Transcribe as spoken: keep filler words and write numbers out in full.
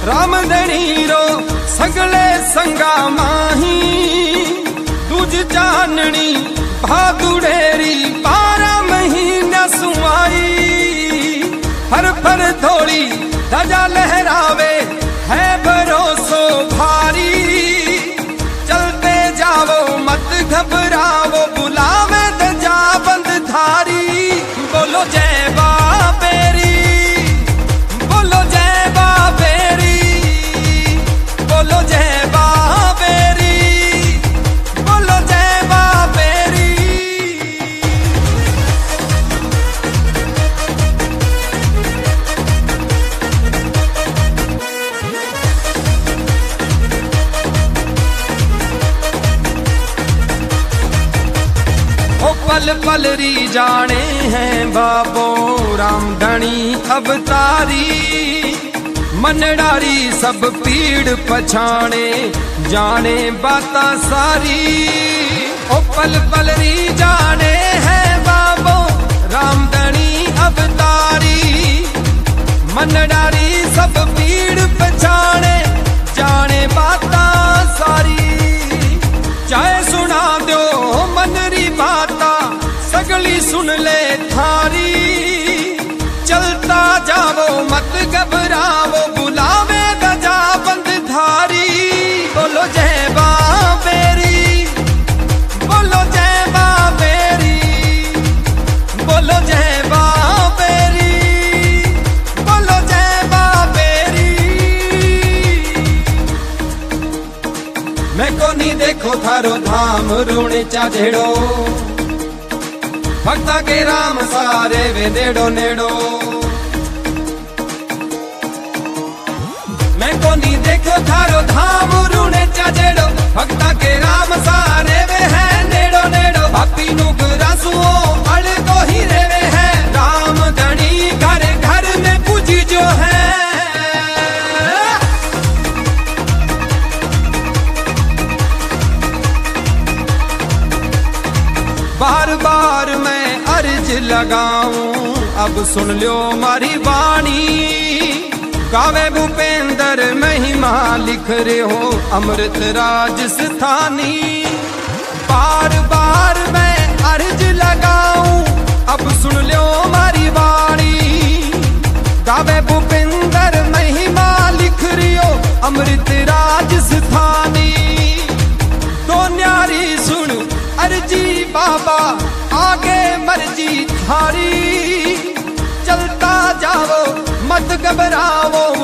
रामधनी रो सगले संगा माही दूज चाननी भादुड़ेरी बारह महीना सुमाई फर फर थोड़ी ध्वजा लहरावे है भरोसो भारी चलते जावो मत घबरावो बुलावे ध्वजा बंद धारी बोलो जय बाबेरी बोलो जय बाबेरी बोलो जय बाबेरी बोलो जय बाबेरी। ओ पल पल री जाने हैं बाबो रामधनी अवतारी मनडारी सब पीड़ पछाणे जाने बाता सारी। ओ पल पल री जाने हैं बाबो रामधनी अवतारी मनडारी सब पीड़ पछाणे जाने बाता सारी। चाहे सुना दो मन री बाता सगली सुन ले थारी चलता जावो मत घबरावो बुलावे ध्वजा बंद धारी बोलो जय बाबेरी बोलो जय बाबेरी बोलो जय बाबेरी बोलो जय बाबेरी। मैं कोनी देखो थारो धाम रूणे चाझेड़ो भक्ता के राम सारे वे नेड़ो नेड़ो मैं कोनी देखो थारो धाम रूणे चाजेड़ो भक्ता के राम सारे वे है नेड़ो नेड़ो बापी नुग रासुओ अड़ को ही रेवे है रामधनी घर घर में पूजी जो है। बार बार मैं अर्ज लगाऊं अब सुन लो मारी वाणी गावे भूपेंद्र महिमा लिख रहे हो अमृत राजस्थानी। बार बार मैं अर्ज लगाऊं अब सुन लो मारी वाणी गावे भूपेंद्र महिमा लिख रहे हो अमृत राजस्थानी। तो न्यारी सुन अर्जी बाबा आगे मर्जी थारी चलता जाओ मत घबराओ